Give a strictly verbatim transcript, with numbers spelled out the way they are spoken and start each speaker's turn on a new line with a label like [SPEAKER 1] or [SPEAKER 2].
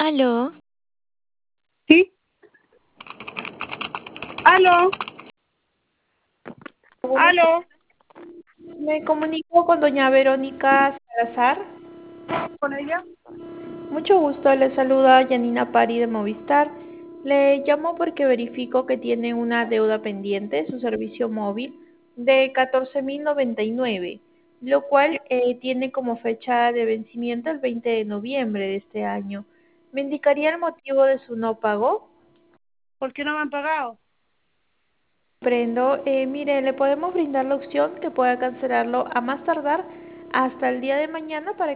[SPEAKER 1] Aló,
[SPEAKER 2] ¿Sí? ¿Aló?
[SPEAKER 3] Buenas tardes.
[SPEAKER 2] ¿Aló?
[SPEAKER 3] Me comunico con doña Verónica Salazar.
[SPEAKER 2] ¿Con ella?
[SPEAKER 3] Mucho gusto, le saluda Yanina Pari de Movistar. Le llamo porque verifico que tiene una deuda pendiente, su servicio móvil, de catorce mil noventa y nueve, lo cual eh, tiene como fecha de vencimiento el veinte de noviembre de este año. ¿Me indicaría el motivo de su no pago?
[SPEAKER 2] ¿Por qué no me han pagado?
[SPEAKER 3] Prendo, eh, mire, le podemos brindar la opción que pueda cancelarlo a más tardar hasta el día de mañana para